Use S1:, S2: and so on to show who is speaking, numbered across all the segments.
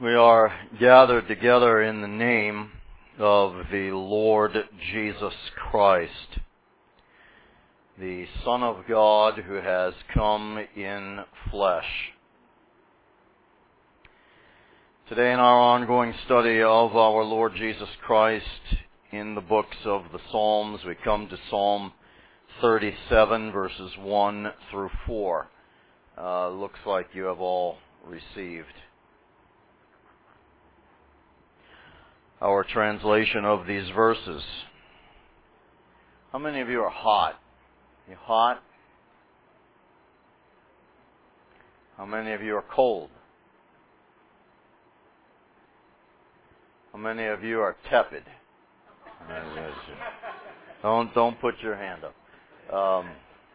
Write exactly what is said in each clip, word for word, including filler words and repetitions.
S1: We are gathered together in the name of the Lord Jesus Christ, the Son of God who has come in flesh. Today in our ongoing study of our Lord Jesus Christ in the books of the Psalms, we come to Psalm thirty-seven, verses one through four. Uh, looks like you have all received our translation of these verses. How many of you are hot? You hot? How many of you are cold? How many of you are tepid? Don't don't put your hand up. Um,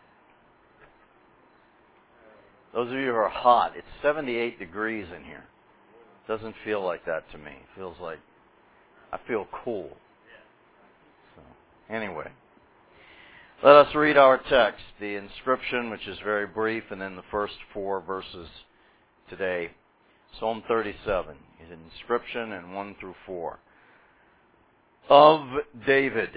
S1: those of you who are hot, it's seventy-eight degrees in here. Doesn't feel like that to me. It feels like I feel cool. So, anyway, let us read our text, the inscription, which is very brief, and then the first four verses today. Psalm thirty-seven, an inscription, and one through four. Of David,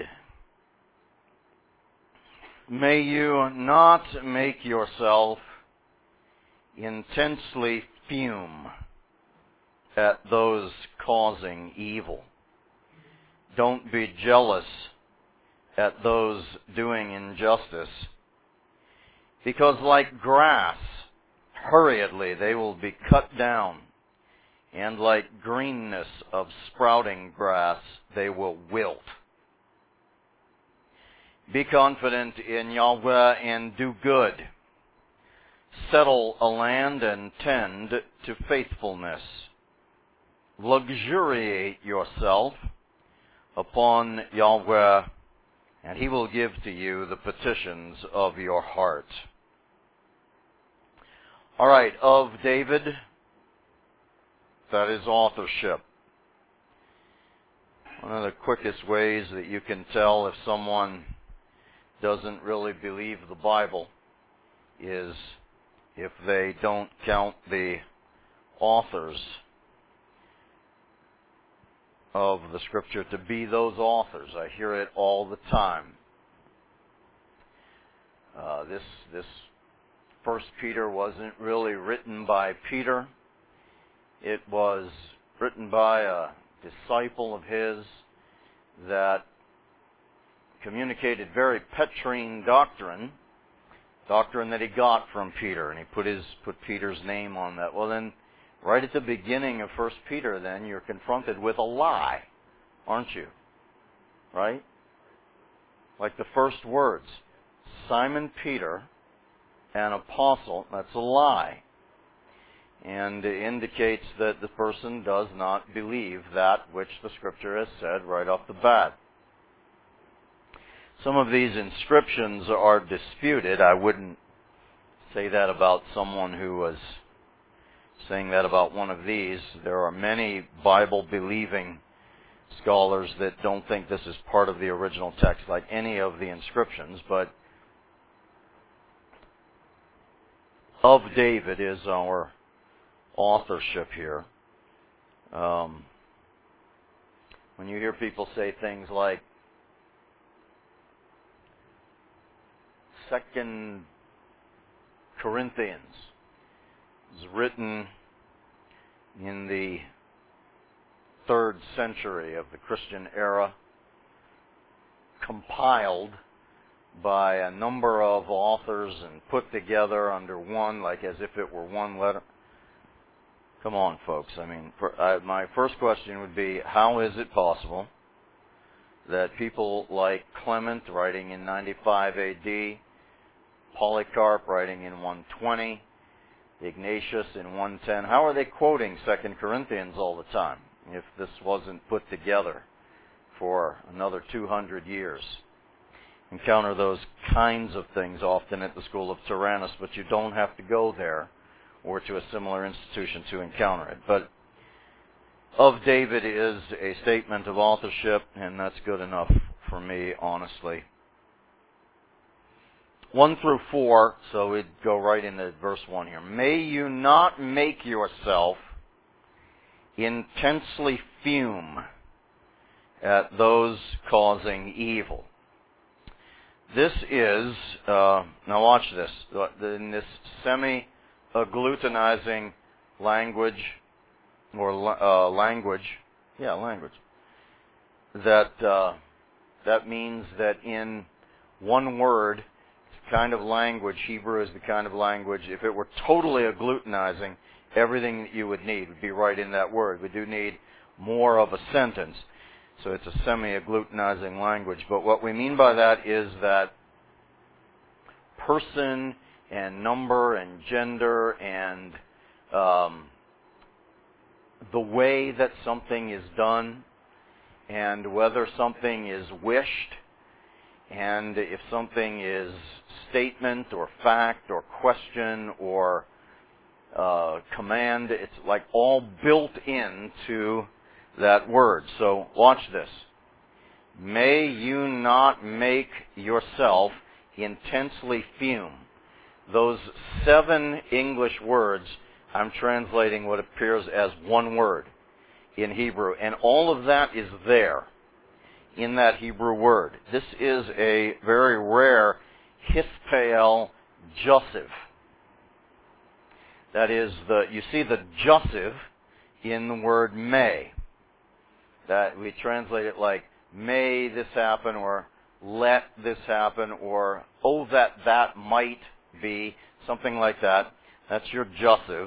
S1: may you not make yourself intensely fume at those causing evil. Don't be jealous at those doing injustice, because like grass, hurriedly they will be cut down, and like greenness of sprouting grass, they will wilt. Be confident in Yahweh and do good. Settle a land and tend to faithfulness. Luxuriate yourself upon Yahweh, and He will give to you the petitions of your heart. All right, of David, that is authorship. One of the quickest ways that you can tell if someone doesn't really believe the Bible is if they don't count the authors of the Scripture to be those authors. I hear it all the time. Uh, this this First Peter wasn't really written by Peter. It was written by a disciple of his that communicated very Petrine doctrine, doctrine that he got from Peter, and he put his put Peter's name on that. Well, then, right at the beginning of First Peter, then, you're confronted with a lie, aren't you? Right? Like the first words, Simon Peter, an apostle, that's a lie. And it indicates that the person does not believe that which the Scripture has said right off the bat. Some of these inscriptions are disputed. I wouldn't say that about someone who was saying that about one of these. There are many Bible-believing scholars that don't think this is part of the original text, like any of the inscriptions, but of David is our authorship here. Um, when you hear people say things like Second Corinthians is written in the third century of the Christian era, compiled by a number of authors and put together under one, like as if it were one letter. Come on, folks. I mean, for, uh, my first question would be, how is it possible that people like Clement, writing in ninety-five A D, Polycarp, writing in one twenty, Ignatius in one ten, how are they quoting Second Corinthians all the time if this wasn't put together for another two hundred years? Encounter those kinds of things often at the school of Tyrannus, but you don't have to go there or to a similar institution to encounter it. But of David is a statement of authorship, and that's good enough for me, honestly. One through four, so we'd go right into verse one here. May you not make yourself intensely fume at those causing evil. This is, uh, now watch this, in this semi-agglutinizing language, or uh, language, yeah, language, that uh, that means that in one word, kind of language, Hebrew is the kind of language, if it were totally agglutinizing, everything that you would need would be right in that word. We do need more of a sentence. So it's a semi-agglutinizing language. But what we mean by that is that person and number and gender and um, the way that something is done and whether something is wished and if something is statement or fact or question or uh, command, it's like all built into that word. So watch this. May you not make yourself intensely fume. Those seven English words, I'm translating what appears as one word in Hebrew. And all of that is there in that Hebrew word. This is a very rare Hispeel Jussiv. That is, the you see the Jussiv in the word may. That we translate it like, may this happen, or let this happen, or oh, that that might be, something like that. That's your Jussiv.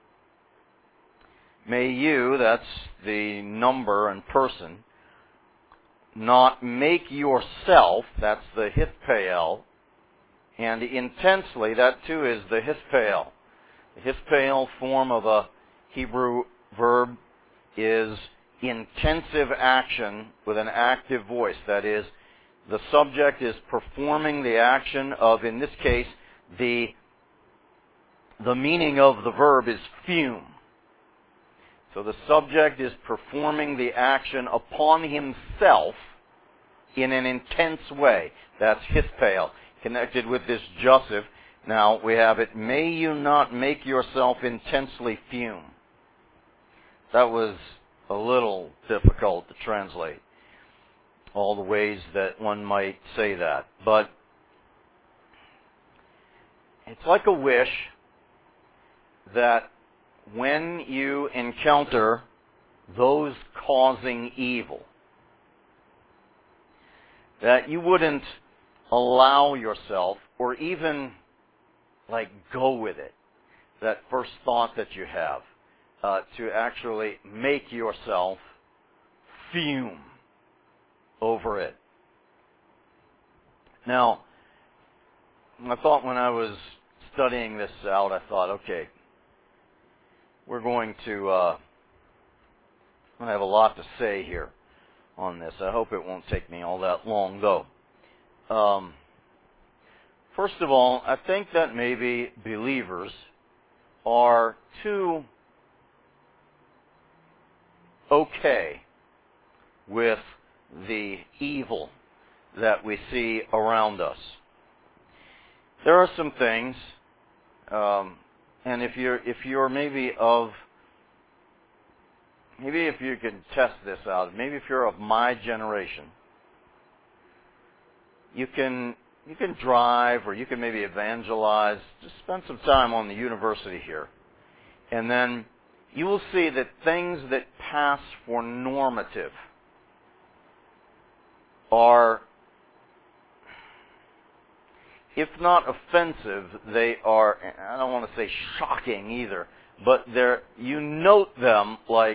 S1: May you, that's the number and person, not make yourself, that's the Hispeel, and intensely, that too is the Hispeel. The Hispeel form of a Hebrew verb is intensive action with an active voice. That is, the subject is performing the action of, in this case, the, the meaning of the verb is fume. So the subject is performing the action upon himself in an intense way. That's Hispeel, connected with this Jussiv. Now we have it, may you not make yourself intensely fume. That was a little difficult to translate, all the ways that one might say that. But it's like a wish that when you encounter those causing evil, that you wouldn't allow yourself, or even like go with it, that first thought that you have, uh, to actually make yourself fume over it. Now, I thought when I was studying this out, I thought, okay, we're going to uh, I have a lot to say here on this. I hope it won't take me all that long, though. Um, first of all, I think that maybe believers are too okay with the evil that we see around us. There are some things, um, and if you're if you're maybe of maybe if you can test this out, maybe if you're of my generation, you can you can drive, or you can maybe evangelize. Just spend some time on the university here, and then you will see that things that pass for normative are, if not offensive, they are, I don't want to say shocking either, but they're, you note them like,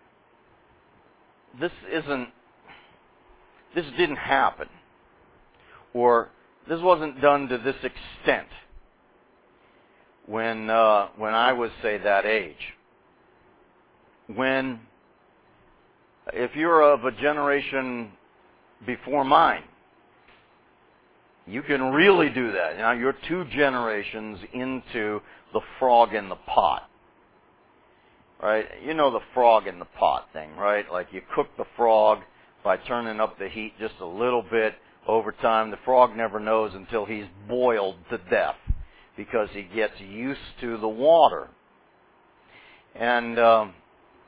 S1: this isn't, this didn't happen, or this wasn't done to this extent when uh, when I was, say, that age. When, if you're of a generation before mine, you can really do that. Now, you're two generations into the frog in the pot. Right? You know the frog in the pot thing, right? Like you cook the frog by turning up the heat just a little bit over time. The frog never knows until he's boiled to death because he gets used to the water. And um,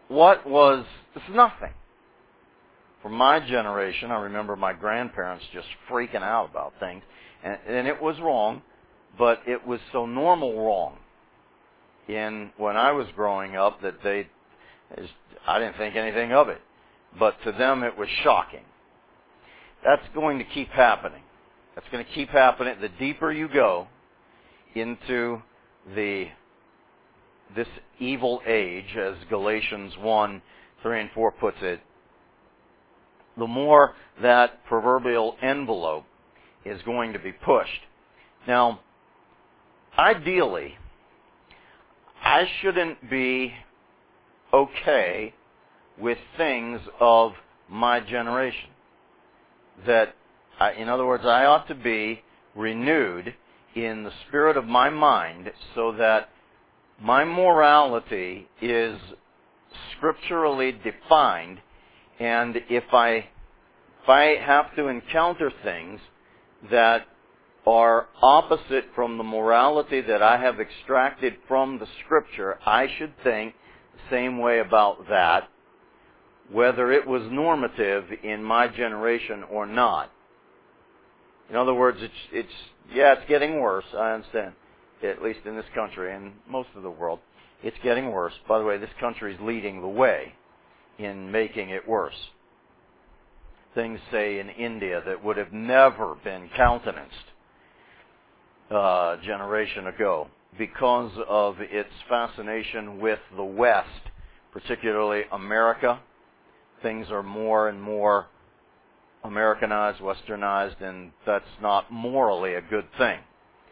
S1: what was, it's nothing. For my generation, I remember my grandparents just freaking out about things. And, and it was wrong, but it was so normal wrong in when I was growing up that they, I didn't think anything of it. But to them it was shocking. That's going to keep happening. That's going to keep happening. The deeper you go into the this evil age, as Galatians one, three and four puts it, the more that proverbial envelope is going to be pushed. Now, ideally, I shouldn't be okay with things of my generation. That, I, in other words, I ought to be renewed in the spirit of my mind so that my morality is scripturally defined, and if I if I have to encounter things that are opposite from the morality that I have extracted from the Scripture, I should think the same way about that, whether it was normative in my generation or not. In other words, it's, it's yeah, it's getting worse, I understand, at least in this country and most of the world. It's getting worse. By the way, this country is leading the way in making it worse. Things, say, in India that would have never been countenanced a uh, generation ago because of its fascination with the West, particularly America. Things are more and more Americanized, westernized, and that's not morally a good thing.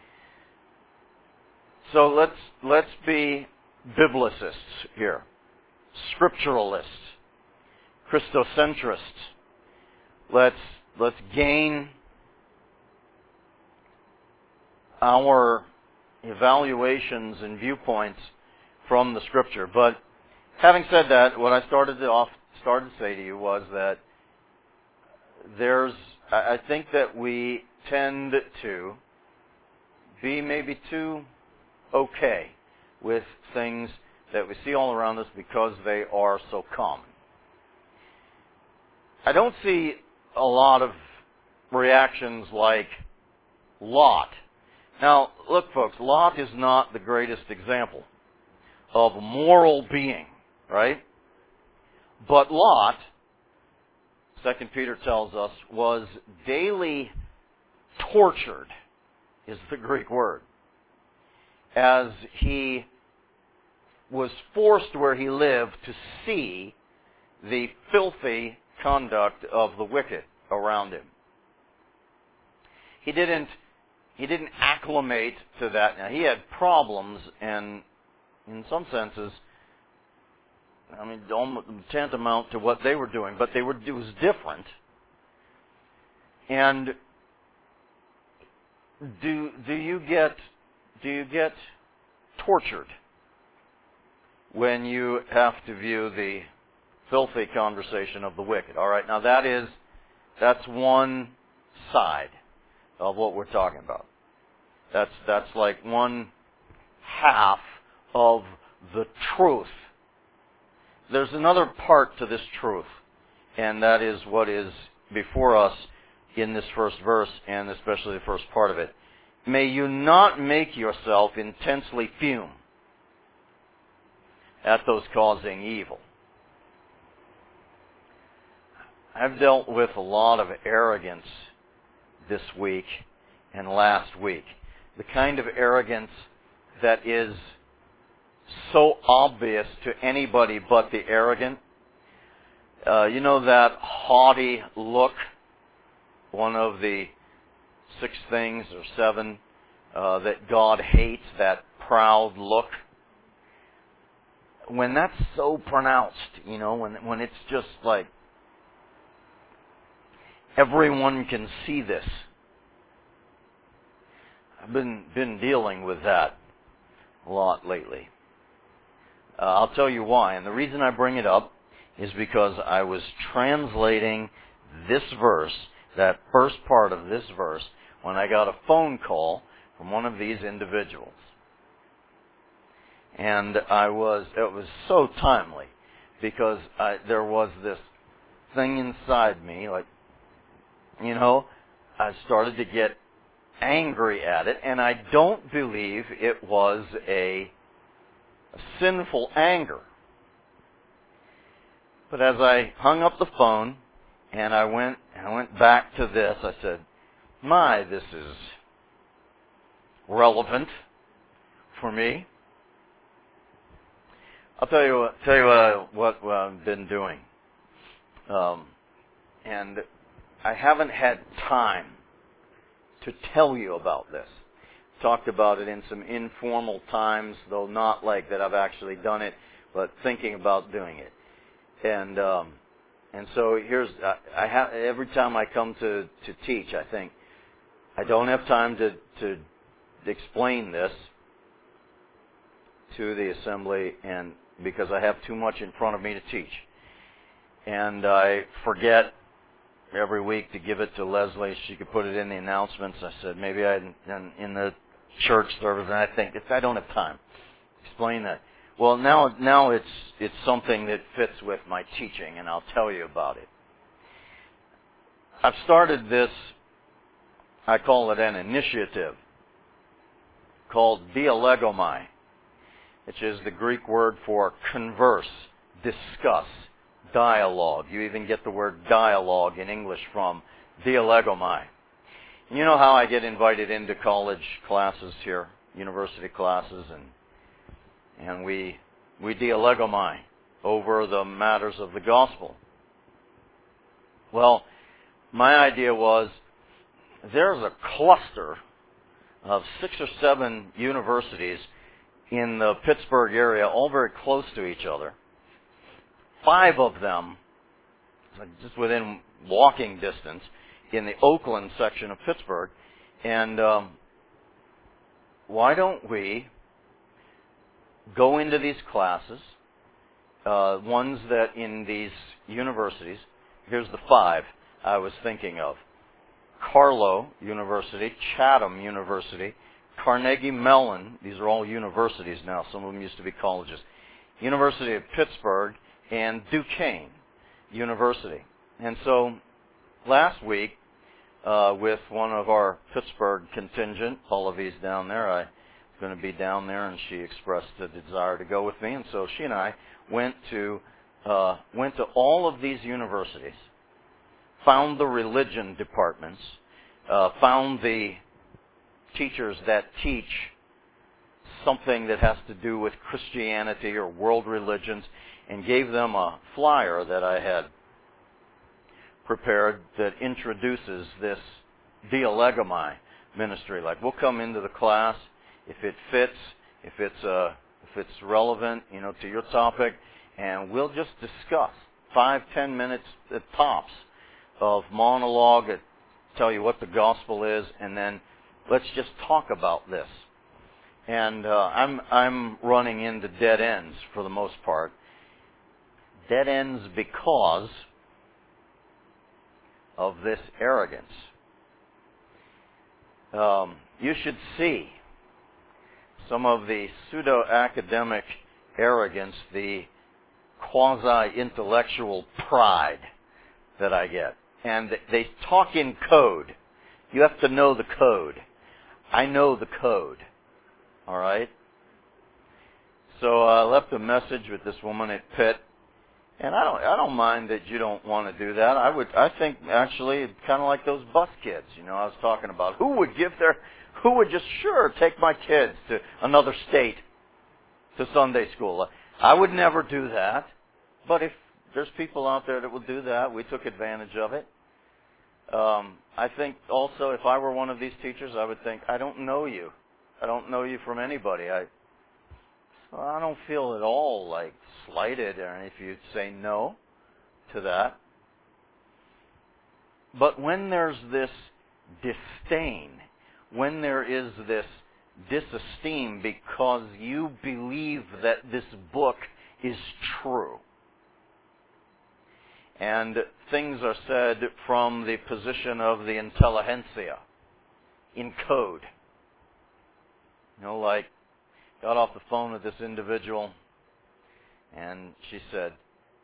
S1: So let's let's be biblicists here, scripturalists, Christocentrists. Let's let's gain our evaluations and viewpoints from the Scripture. But having said that, what I started to off started to say to you was that there's I think that we tend to be maybe too okay with things that we see all around us because they are so common. I don't see a lot of reactions like Lot. Now, look, folks, Lot is not the greatest example of a moral being, right? But Lot, Second Peter tells us, was daily tortured, is the Greek word, as he was forced where he lived to see the filthy conduct of the wicked around him. He didn't he didn't acclimate to that. Now, he had problems, and in some senses, I mean, almost tantamount to what they were doing, but they were it was different. And do do you get do you get tortured when you have to view the filthy conversation of the wicked? All right, now that is that's one side of what we're talking about. That's that's like one half of the truth. There's another part to this truth, and that is what is before us in this first verse, and especially the first part of it. May you not make yourself intensely fume at those causing evil. I've dealt with a lot of arrogance this week and last week. The kind of arrogance that is so obvious to anybody but the arrogant. Uh, you know that haughty look, one of the six things or seven uh, that God hates, that proud look. When that's so pronounced, you know, when when it's just like everyone can see this. I've been been dealing with that a lot lately. Uh, I'll tell you why, and the reason I bring it up is because I was translating this verse, that first part of this verse, when I got a phone call from one of these individuals. And I was, it was so timely, because I, there was this thing inside me, like, you know, I started to get angry at it, and I don't believe it was a, a sinful anger. But as I hung up the phone and I went I went back to this, I said, "My, this is relevant for me." I'll tell you what tell you what, I, what, what I've been doing, um, and I haven't had time to tell you about this. Talked about it in some informal times, though not like that I've actually done it, but thinking about doing it. And um, and so here's I, I have every time I come to, to teach, I think I don't have time to to explain this to the assembly, and because I have too much in front of me to teach, and I forget every week to give it to Leslie. She could put it in the announcements. I said maybe I in, in the church service, and I think it's, I don't have time. Explain that. Well, now now it's it's something that fits with my teaching, and I'll tell you about it. I've started this, I call it an initiative, called dialegomai, which is the Greek word for converse, discuss, dialogue. You even get the word dialogue in English from dialegomai. You know how I get invited into college classes here, university classes, and and we we dialegomai over the matters of the gospel. Well, my idea was there's a cluster of six or seven universities in the Pittsburgh area, all very close to each other. Five of them, just within walking distance, in the Oakland section of Pittsburgh. And um, why don't we go into these classes, uh, ones that in these universities, here's the five I was thinking of. Carlow University, Chatham University, Carnegie Mellon, these are all universities now, some of them used to be colleges, University of Pittsburgh, and Duquesne University. And so last week, uh, with one of our Pittsburgh contingent, Paula V's down there, I was going to be down there, and she expressed a desire to go with me, and so she and I went to uh, went to all of these universities, found the religion departments, uh, found the teachers that teach something that has to do with Christianity or world religions, and gave them a flyer that I had prepared that introduces this dialegomai ministry. Like, we'll come into the class, if it fits, if it's uh, if it's relevant, you know, to your topic, and we'll just discuss five, ten minutes at tops of monologue that tell you what the gospel is, and then let's just talk about this. And uh, I'm I'm running into dead ends for the most part. Dead ends because of this arrogance. Um, you should see some of the pseudo-academic arrogance, the quasi-intellectual pride that I get. And they talk in code. You have to know the code. I know the code. All right? So I left a message with this woman at Pitt. And I don't, I don't mind that you don't want to do that. I would, I think actually it's kind of like those bus kids, you know, I was talking about. Who would give their, who would just sure take my kids to another state to Sunday school? I would never do that. But if there's people out there that will do that, we took advantage of it. Um, I think also if I were one of these teachers, I would think, I don't know you. I don't know you from anybody. I, Well, I don't feel at all like slighted or if you say no to that. But when there's this disdain, when there is this disesteem because you believe that this book is true, and things are said from the position of the intelligentsia, in code, you know, like, got off the phone with this individual, and she said,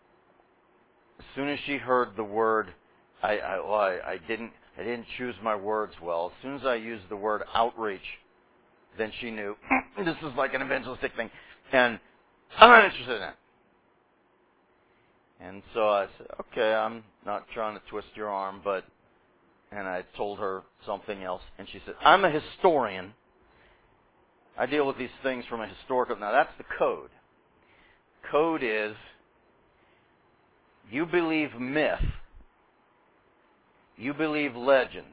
S1: as soon as she heard the word, I, I, well, I, I didn't, I didn't choose my words well. As soon as I used the word outreach, then she knew this is like an evangelistic thing, and I'm not interested in it. And so I said, okay, I'm not trying to twist your arm, but, and I told her something else, and she said, I'm a historian. I deal with these things from a historical, now that's the code. Code is, you believe myth, you believe legend,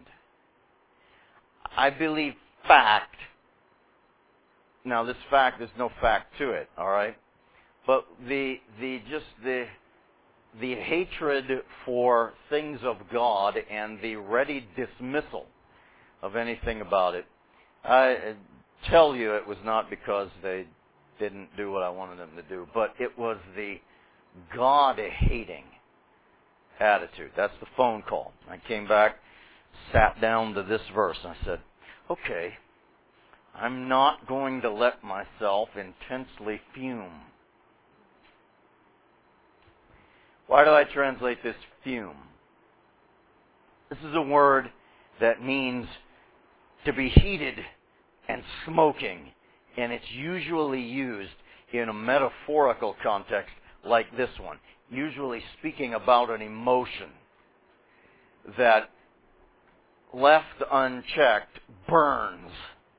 S1: I believe fact. Now this fact, there's no fact to it, all right? But the the just the the hatred for things of God and the ready dismissal of anything about it, I tell you it was not because they didn't do what I wanted them to do, but it was the God-hating attitude. That's the phone call. I came back, sat down to this verse, and I said, okay, I'm not going to let myself intensely fume. Why do I translate this fume? This is a word that means to be heated and smoking, and it's usually used in a metaphorical context like this one, usually speaking about an emotion that, left unchecked, burns.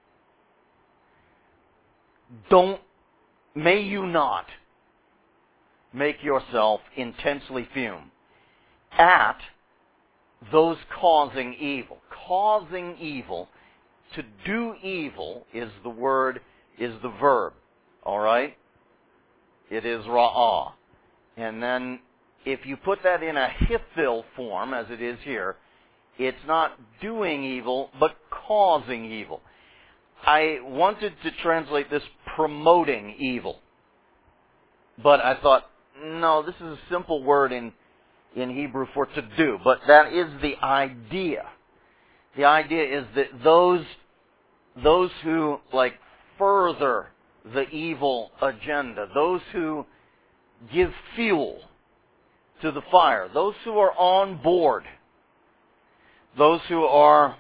S1: Don't, may you not make yourself intensely fume at those causing evil. Causing evil, to do evil is the word, is the verb. All right? It is ra'ah. And then if you put that in a hithil form, as it is here, it's not doing evil, but causing evil. I wanted to translate this promoting evil. But I thought, no, this is a simple word in, in Hebrew for to do. But that is the idea. The idea is that those, those who, like, further the evil agenda, those who give fuel to the fire, those who are on board, those who are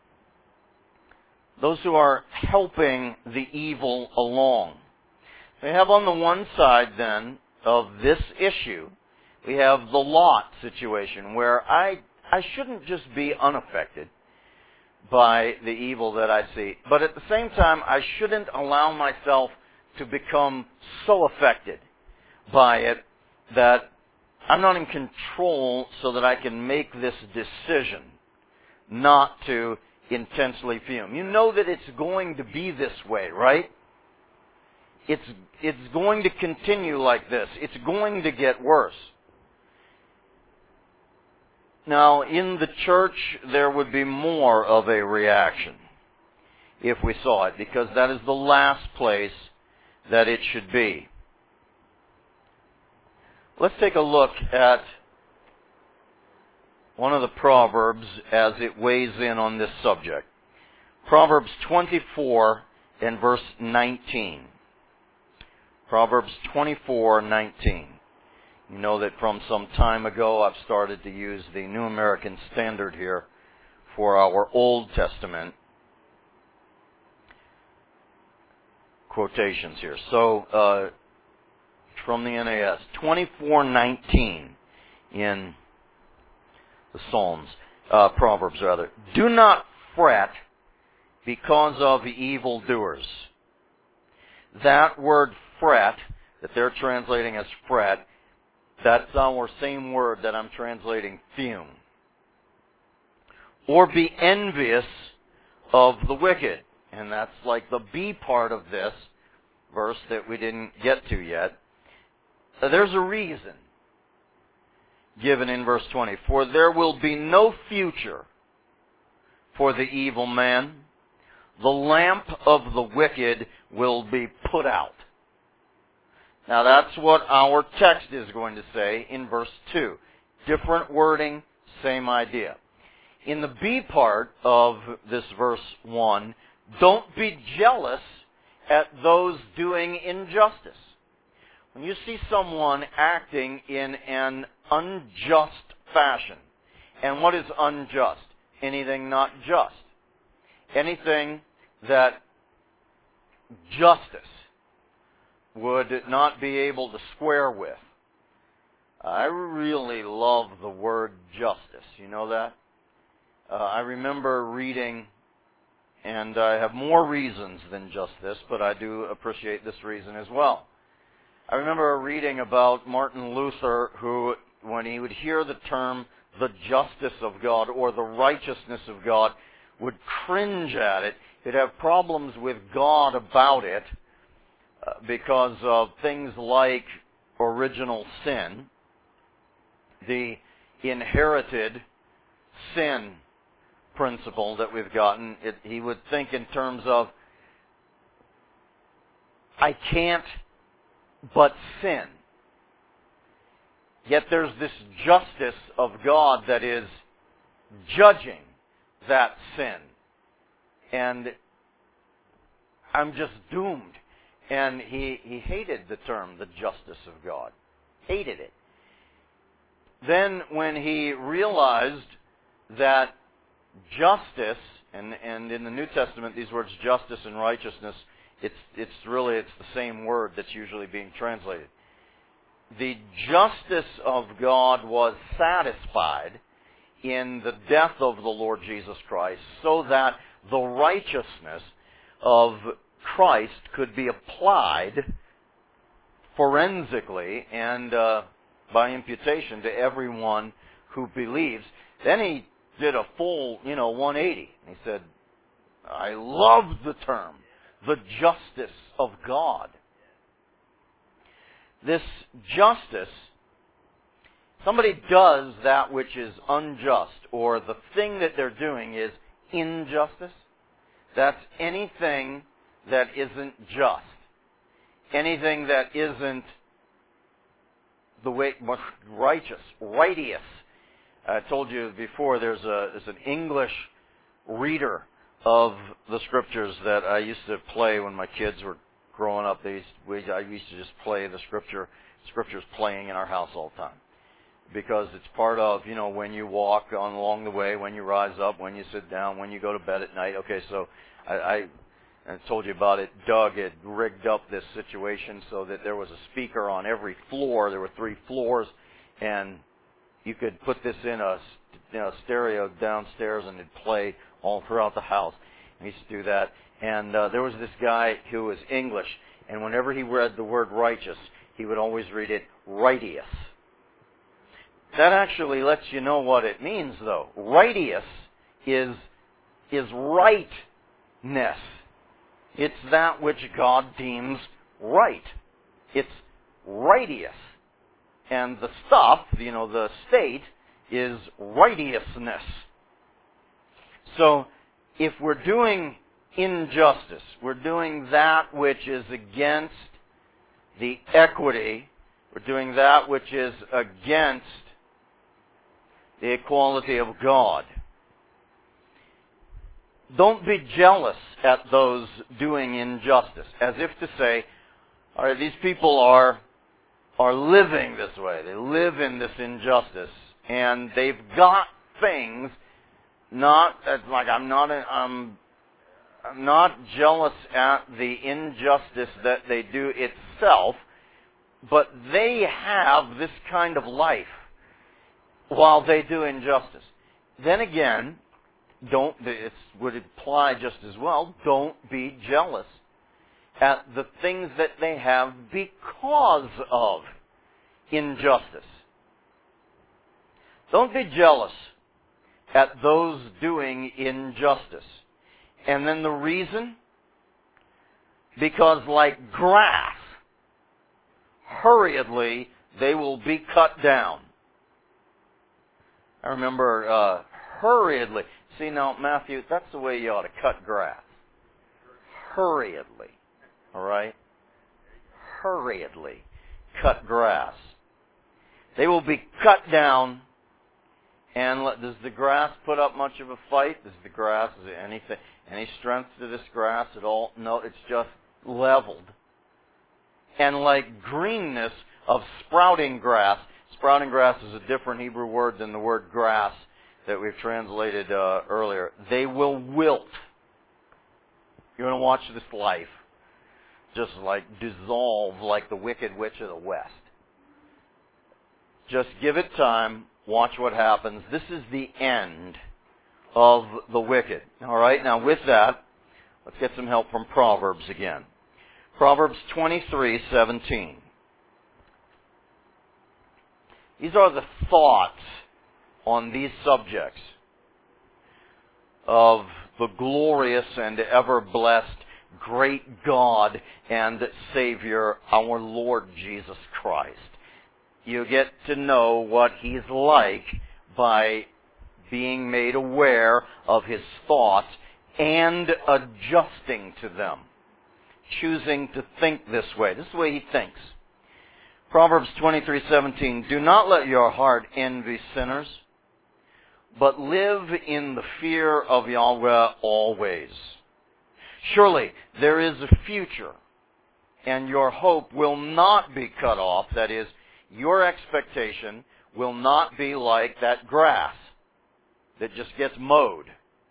S1: those who are helping the evil along. We have on the one side then of this issue, we have the Lot situation where I I shouldn't just be unaffected by the evil that I see, but at the same time I shouldn't allow myself to become so affected by it that I'm not in control so that I can make this decision not to intensely fume. You know that it's going to be this way, right? It's, it's going to continue like this. It's going to get worse. Now, in the church, there would be more of a reaction if we saw it, because that is the last place that it should be. Let's take a look at one of the Proverbs as it weighs in on this subject. Proverbs twenty-four and verse nineteen. Proverbs twenty-four nineteen. You know that from some time ago I've started to use the New American Standard here for our Old Testament quotations here. So, uh, from the N A S, twenty-four nineteen in the Psalms, uh, Proverbs rather. Do not fret because of evildoers. That word fret, that they're translating as fret, that's our same word that I'm translating fume. Or be envious of the wicked. And that's like the B part of this verse that we didn't get to yet. There's a reason given in verse twenty. For there will be no future for the evil man. The lamp of the wicked will be put out. Now that's what our text is going to say in verse two. Different wording, same idea. In the B part of this verse one, don't be jealous at those doing injustice. When you see someone acting in an unjust fashion. And what is unjust? Anything not just. Anything that justice would not be able to square with. I really love the word justice. You know that? Uh, I remember reading, and I have more reasons than just this, but I do appreciate this reason as well. I remember reading about Martin Luther, who, when he would hear the term the justice of God or the righteousness of God, would cringe at it. He'd have problems with God about it uh, because of things like original sin, the inherited sin principle that we've gotten. It, he would think in terms of, I can't but sin. Yet there's this justice of God that is judging that sin. And I'm just doomed. And he, he hated the term, the justice of God. Hated it. Then when he realized that justice, and, and in the New Testament these words justice and righteousness, it's, it's really, it's the same word that's usually being translated. The justice of God was satisfied in the death of the Lord Jesus Christ, so that the righteousness of Christ could be applied forensically and uh, by imputation to everyone who believes. Then he did a full, you know, one eighty. He said, I love the term, the justice of God. This justice, somebody does that which is unjust, or the thing that they're doing is injustice. That's anything that isn't just. Anything that isn't the way, righteous, righteous. I told you before, there's a there's an English reader of the Scriptures that I used to play when my kids were growing up. They used, we, I used to just play the Scripture, Scriptures playing in our house all the time. Because it's part of, you know, when you walk on along the way, when you rise up, when you sit down, when you go to bed at night. Okay, so I, I, I told you about it. Doug had rigged up this situation so that there was a speaker on every floor. There were three floors, and you could put this in a, you know, stereo downstairs and it'd play all throughout the house. I used to do that. And uh, there was this guy who was English, and whenever he read the word righteous, he would always read it righteous. That actually lets you know what it means, though. Righteous is, is rightness. It's that which God deems right. It's righteous. And the stuff, you know, the state, is righteousness. So, if we're doing injustice, we're doing that which is against the equity, we're doing that which is against the equality of God. Don't be jealous at those doing injustice, as if to say, all right, these people are are living this way. They live in this injustice, and they've got things. Not like I'm not I'm, I'm not jealous at the injustice that they do itself, but they have this kind of life while they do injustice. Then again, don't it would apply just as well. Don't be jealous at the things that they have because of injustice. Don't be jealous at those doing injustice. And then the reason? Because like grass, hurriedly they will be cut down. I remember uh, hurriedly. See now, Matthew, that's the way you ought to cut grass. Hurriedly. All right? Hurriedly cut grass. They will be cut down. And let, does the grass put up much of a fight? Does the grass, is there anything, any strength to this grass at all? No, it's just leveled. And like greenness of sprouting grass, sprouting grass is a different Hebrew word than the word grass that we've translated uh, earlier. They will wilt. You're going to watch this life just like dissolve like the wicked witch of the West. Just give it time. Watch what happens. This is the end of the wicked. All right, now with that, let's get some help from Proverbs again. Proverbs twenty-three seventeen. These are the thoughts on these subjects of the glorious and ever-blessed great God and Savior, our Lord Jesus Christ. You get to know what He's like by being made aware of His thoughts and adjusting to them. Choosing to think this way. This is the way He thinks. Proverbs twenty-three seventeen. Do not let your heart envy sinners, but live in the fear of Yahweh always. Surely there is a future, and your hope will not be cut off. That is, your expectation will not be like that grass that just gets mowed.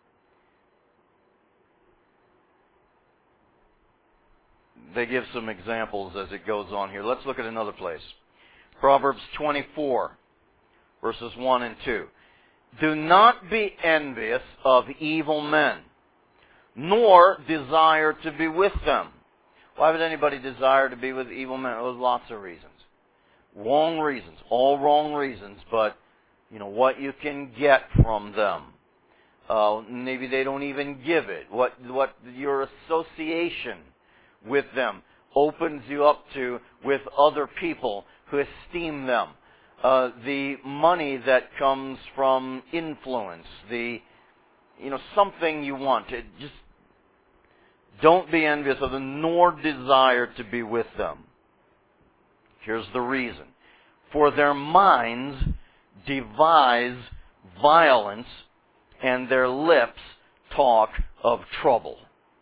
S1: They give some examples as it goes on here. Let's look at another place. Proverbs twenty-four, verses one and two. Do not be envious of evil men, nor desire to be with them. Why would anybody desire to be with evil men? There's lots of reasons. Wrong reasons. All wrong reasons, but, you know, what you can get from them. Uh, maybe they don't even give it. What, what your association with them opens you up to with other people who esteem them. Uh, the money that comes from influence, the, you know, something you want. It just don't be envious of them, nor desire to be with them. Here's the reason. For their minds devise violence, and their lips talk of trouble.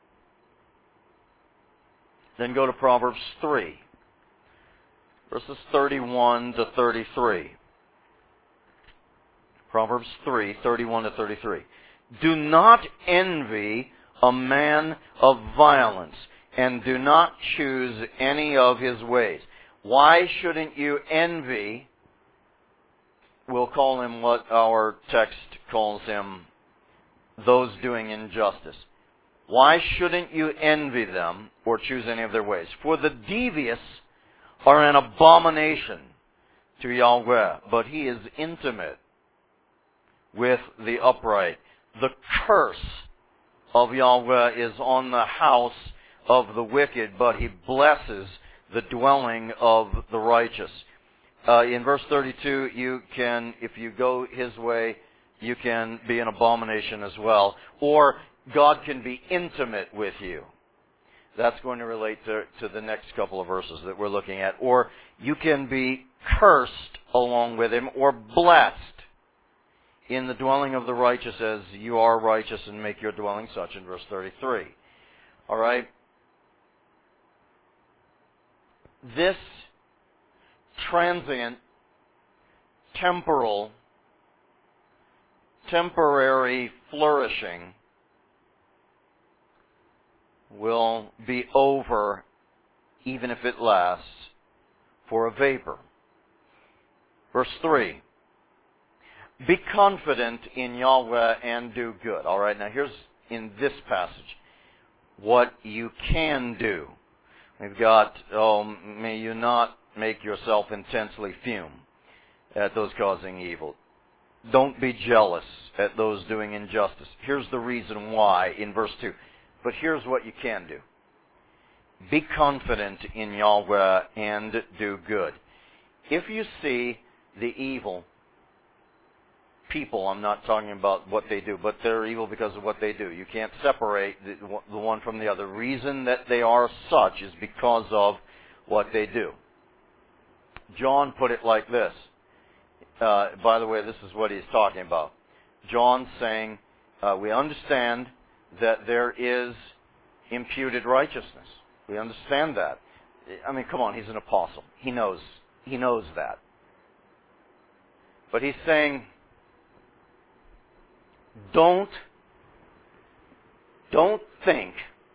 S1: Then go to Proverbs three, verses thirty-one to thirty-three. Proverbs three, thirty-one to thirty-three. Do not envy a man of violence, and do not choose any of his ways. Why shouldn't you envy? We'll call him what our text calls him, those doing injustice. Why shouldn't you envy them or choose any of their ways? For the devious are an abomination to Yahweh, but He is intimate with the upright. The curse of Yahweh is on the house of the wicked, but He blesses the dwelling of the righteous. Uh, in verse thirty-two, you can, if you go His way, you can be an abomination as well. Or God can be intimate with you. That's going to relate to, to the next couple of verses that we're looking at. Or you can be cursed along with Him, or blessed in the dwelling of the righteous as you are righteous and make your dwelling such, in verse thirty-three. All right? This transient, temporal, temporary flourishing will be over, even if it lasts, for a vapor. Verse three. Be confident in Yahweh and do good. All right, now here's in this passage what you can do. We've got, oh, may you not make yourself intensely fume at those causing evil. Don't be jealous at those doing injustice. Here's the reason why in verse two. But here's what you can do. Be confident in Yahweh and do good. If you see the evil people, I'm not talking about what they do, but they're evil because of what they do. You can't separate the, the one from the other. The reason that they are such is because of what they do. John put it like this. Uh, by the way, this is what he's talking about. John's saying, uh, we understand that there is imputed righteousness. We understand that. I mean, come on, he's an apostle. He knows. He knows that. But he's saying, don't, don't think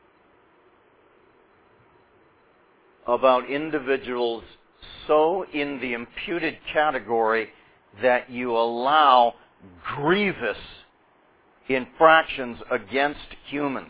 S1: about individuals so in the imputed category that you allow grievous infractions against humans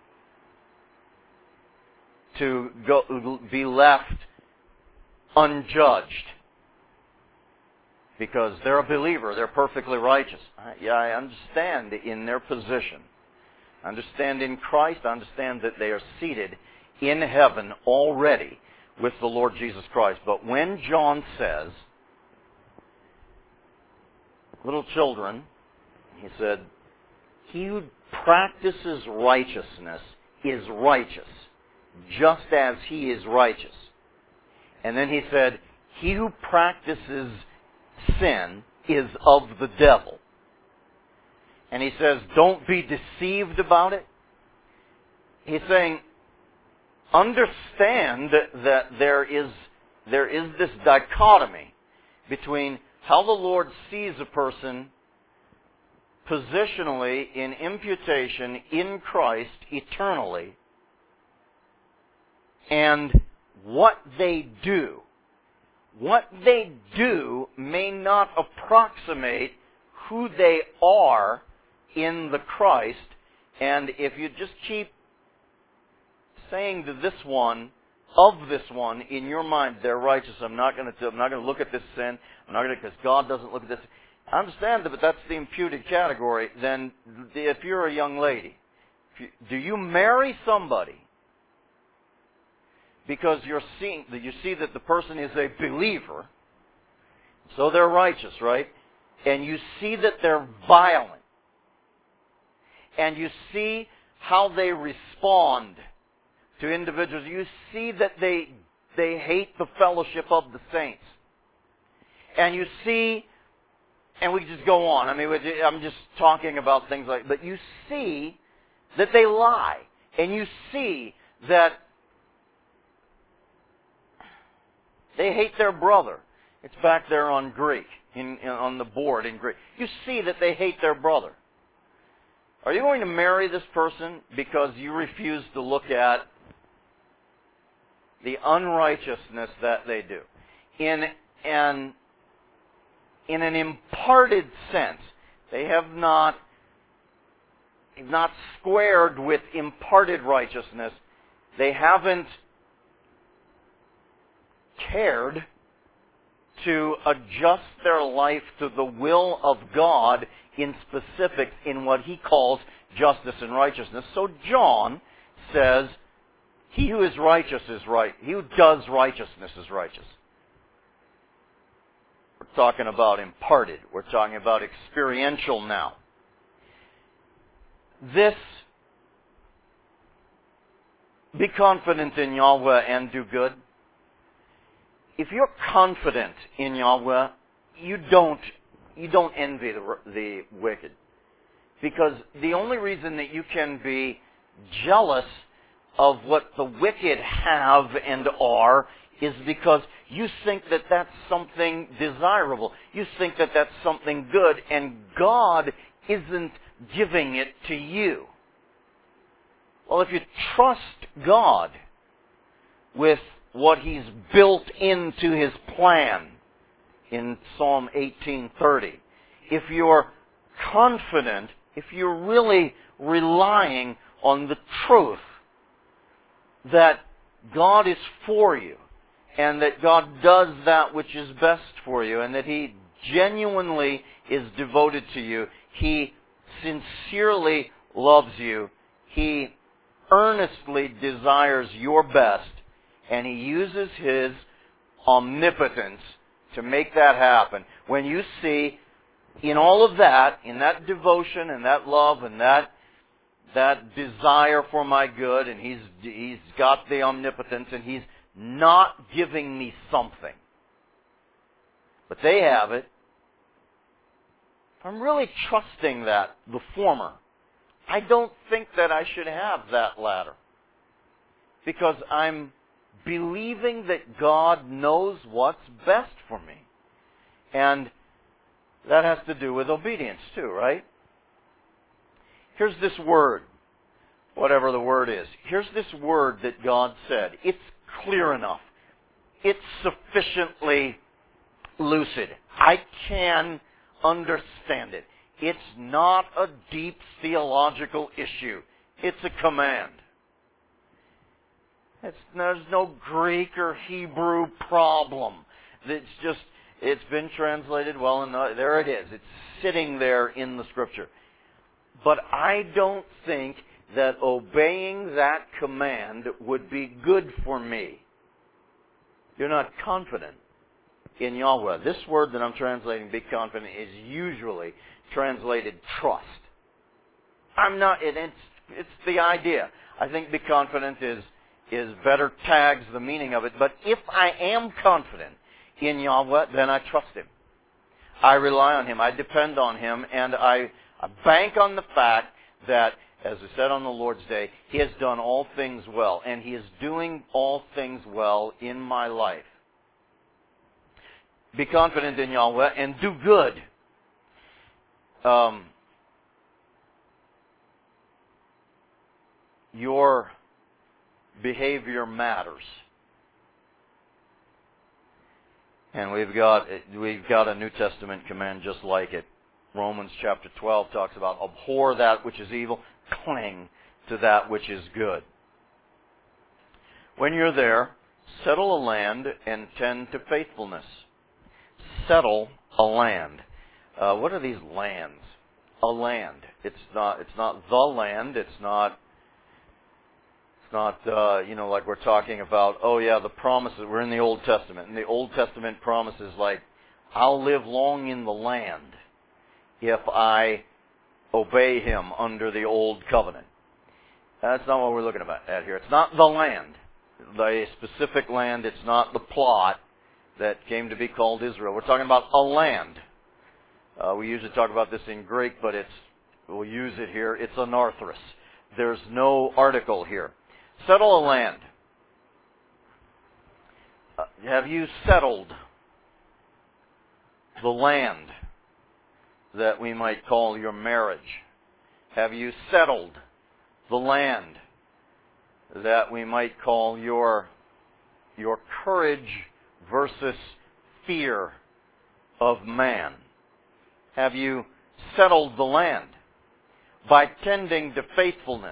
S1: to go, be left unjudged because they're a believer, they're perfectly righteous. Yeah, I understand in their position. I understand in Christ, I understand that they are seated in heaven already with the Lord Jesus Christ. But when John says, little children, he said, he who practices righteousness is righteous, just as he is righteous. And then he said, he who practices sin is of the devil. And he says, don't be deceived about it. He's saying, understand that there is, there is this dichotomy between how the Lord sees a person positionally in imputation in Christ eternally and what they do. What they do may not approximate who they are in the Christ, and if you just keep saying to this one, of this one, in your mind, they're righteous, I'm not going to, I'm not going to look at this sin, I'm not going to, because God doesn't look at this. I understand that, but that's the imputed category. Then, if you're a young lady, if you, do you marry somebody because you're seeing, you see that the person is a believer, so they're righteous, right? And you see that they're violent, and you see how they respond to individuals. You see that they they hate the fellowship of the saints, and you see, and we just go on. I mean, I'm just talking about things like, but you see that they lie, and you see that they hate their brother. It's back there on Greek, in, in, on the board in Greek. You see that they hate their brother. Are you going to marry this person because you refuse to look at the unrighteousness that they do? In an, in an imparted sense, they have not, not squared with imparted righteousness. They haven't cared to adjust their life to the will of God in specifics in what he calls justice and righteousness. So John says, he who is righteous is right. He who does righteousness is righteous. We're talking about imparted. We're talking about experiential now. This, be confident in Yahweh and do good. If you're confident in Yahweh, you don't you don't envy the, the wicked. Because the only reason that you can be jealous of what the wicked have and are is because you think that that's something desirable. You think that that's something good, and God isn't giving it to you. Well, if you trust God with what He's built into His plan in Psalm eighteen thirty, if you're confident, if you're really relying on the truth that God is for you, and that God does that which is best for you, and that He genuinely is devoted to you, He sincerely loves you, He earnestly desires your best, and He uses His omnipotence to make that happen. When you see in all of that, in that devotion and that love and that that desire for my good, and He's He's got the omnipotence, and He's not giving me something, but they have it. If I'm really trusting that, the former, I don't think that I should have that latter, because I'm believing that God knows what's best for me. And That has to do with obedience too, right? Here's this word, whatever the word is. Here's this word that God said. It's clear enough. It's sufficiently lucid. I can understand it. It's not a deep theological issue. It's a command. It's, there's no Greek or Hebrew problem. It's just, it's been translated well enough. There it is. It's sitting there in the Scripture. But I don't think that obeying that command would be good for me. You're not confident in Yahweh. This word that I'm translating, be confident, is usually translated trust. I'm not, it, it's, it's the idea. I think be confident is, is better tags the meaning of it. But if I am confident in Yahweh, then I trust Him. I rely on Him. I depend on Him. And I, I bank on the fact that, as we said on the Lord's Day, He has done all things well. And He is doing all things well in my life. Be confident in Yahweh and do good. Um, your behavior matters. And we've got we've got a New Testament command just like it. Romans chapter twelve talks about abhor that which is evil, cling to that which is good. When you're there, settle a land and tend to faithfulness. Settle a land. Uh, what are these lands? A land. It's not. It's not the land. It's not. It's not. Uh, you know, like we're talking about. Oh yeah, the promises. We're in the Old Testament, and the Old Testament promises like, I'll live long in the land if I obey Him under the Old Covenant. That's not what we're looking at here. It's not the land, the specific land. It's not the plot that came to be called Israel. We're talking about a land. Uh, we usually talk about this in Greek, but it's we'll use it here. It's anarthros. There's no article here. Settle a land. Uh, have you settled the land that we might call your marriage? Have you settled the land that we might call your your courage versus fear of man? Have you settled the land by tending to faithfulness?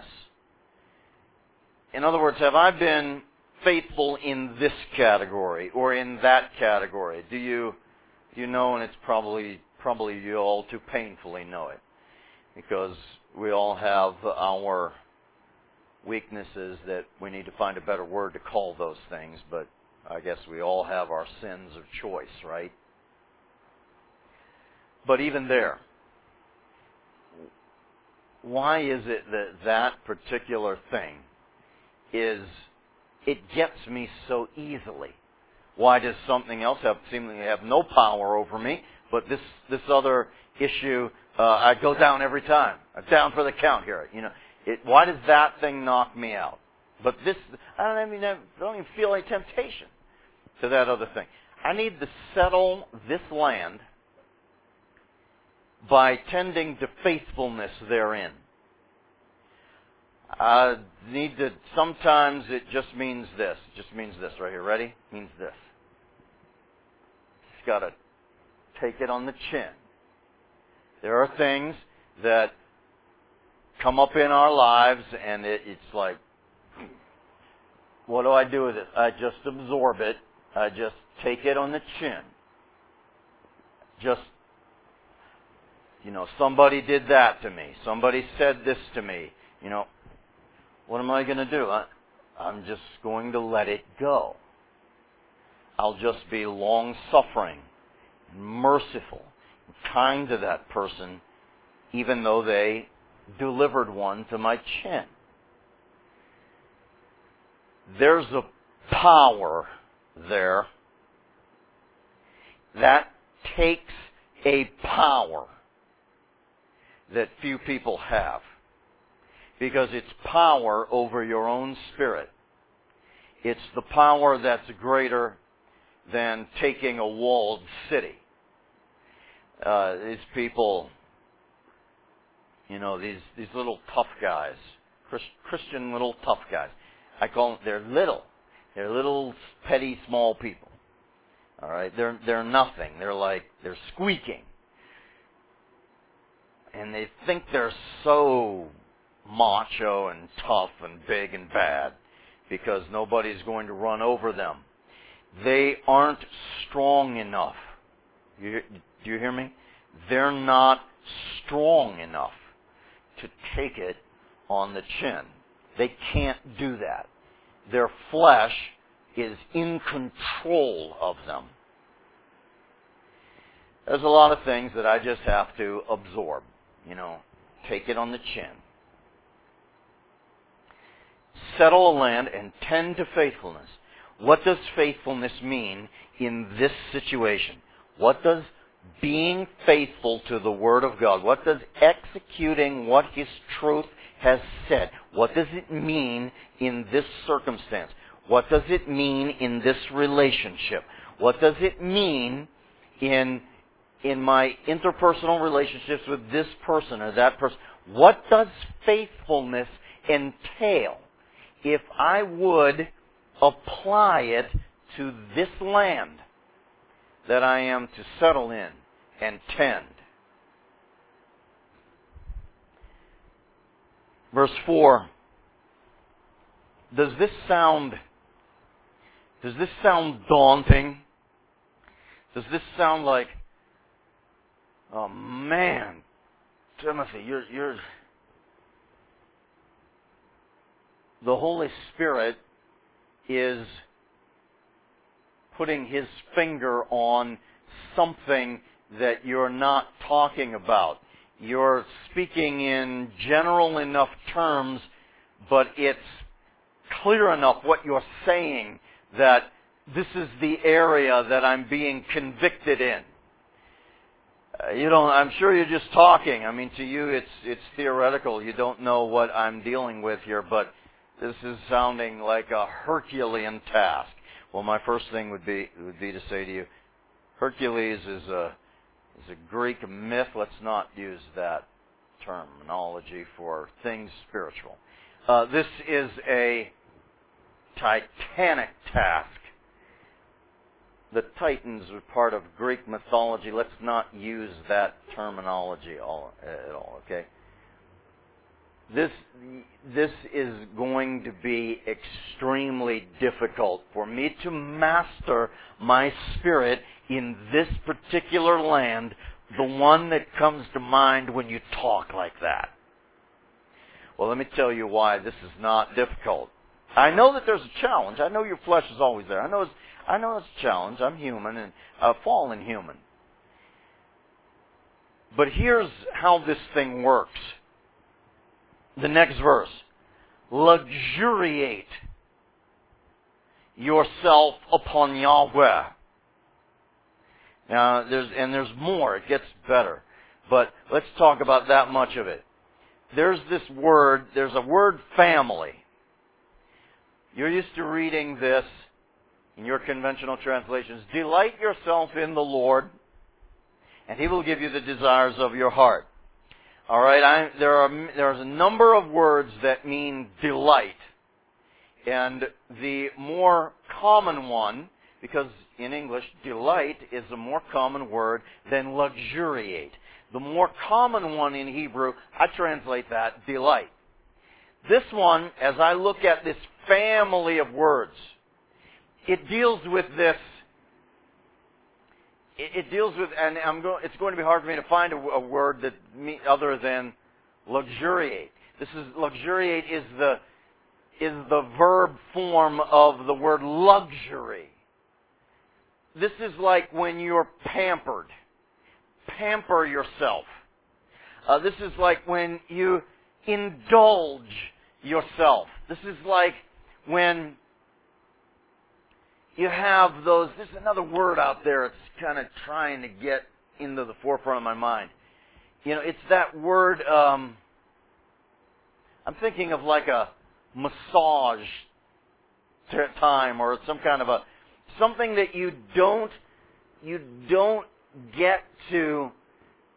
S1: In other words, have I been faithful in this category or in that category? Do you do you know, and it's probably probably you all too painfully know it, because we all have our weaknesses that we need to find a better word to call those things, but I guess we all have our sins of choice, right? But even there, why is it that that particular thing is, it gets me so easily? Why does something else have seemingly have no power over me, but this this other issue, uh, I go down every time. I'm down for the count here. You know, it, why does that thing knock me out? But this, I don't even I don't even feel any temptation to that other thing. I need to settle this land by tending to faithfulness therein. I need to, sometimes it just means this. It just means this right here. Ready? It means this. Just got to take it on the chin. There are things that come up in our lives and it, it's like, what do I do with it? I just absorb it. I just take it on the chin. Just, you know, somebody did that to me. Somebody said this to me. You know, what am I going to do? I, I'm just going to let it go. I'll just be long-suffering, merciful, kind to that person, even though they delivered one to my chin. There's a power there that takes a power that few people have, because it's power over your own spirit. It's the power that's greater than taking a walled city. uh, these people, you know, these these little tough guys, Christ, Christian little tough guys. I call them, they're little. They're little petty small people. All right, they're they're nothing. They're like they're squeaking, and they think they're so macho and tough and big and bad because nobody's going to run over them. They aren't strong enough. You, do you hear me? They're not strong enough to take it on the chin. They can't do that. Their flesh is in control of them. There's a lot of things that I just have to absorb. You know, take it on the chin. Settle a land and tend to faithfulness. What does faithfulness mean in this situation? What does being faithful to the Word of God, what does executing what His truth has said, what does it mean in this circumstance? What does it mean in this relationship? What does it mean in, in my interpersonal relationships with this person or that person? What does faithfulness entail if I would apply it to this land that I am to settle in and tend? Verse four. Does this sound does this sound daunting? Does this sound like, oh man, Timothy, you're you're the Holy Spirit is putting His finger on something that you're not talking about. You're speaking in general enough terms, but it's clear enough what you're saying that this is the area that I'm being convicted in. Uh, you don't, I'm sure you're just talking. I mean, to you it's it's theoretical. You don't know what I'm dealing with here, but this is sounding like a Herculean task. Well, my first thing would be would be to say to you, Hercules is a is a Greek myth. Let's not use that terminology for things spiritual. Uh, this is a titanic task. The Titans are part of Greek mythology. Let's not use that terminology all, at all, okay? This, this is going to be extremely difficult for me to master my spirit in this particular land, the one that comes to mind when you talk like that. Well, let me tell you why this is not difficult. I know that there's a challenge. I know your flesh is always there. I know it's, I know it's a challenge. I'm human and a fallen human. But here's how this thing works. The next verse. Luxuriate yourself upon Yahweh. Now, there's, and there's more. It gets better. But let's talk about that much of it. There's this word, there's a word family. You're used to reading this in your conventional translations. Delight yourself in the Lord, and He will give you the desires of your heart. All right, I, there are there's a number of words that mean delight, and the more common one, because in English delight is a more common word than luxuriate. The more common one in Hebrew, I translate that delight. This one, as I look at this family of words, it deals with this. It, it deals with, and I'm going. It's going to be hard for me to find a, a word that me, other than luxuriate. This is luxuriate is the is the verb form of the word luxury. This is like when you're pampered. Pamper yourself. Uh, this is like when you indulge yourself. This is like when you have those, there's another word out there, it's kind of trying to get into the forefront of my mind. You know, it's that word, um, I'm thinking of like a massage time or some kind of a, something that you don't, you don't get to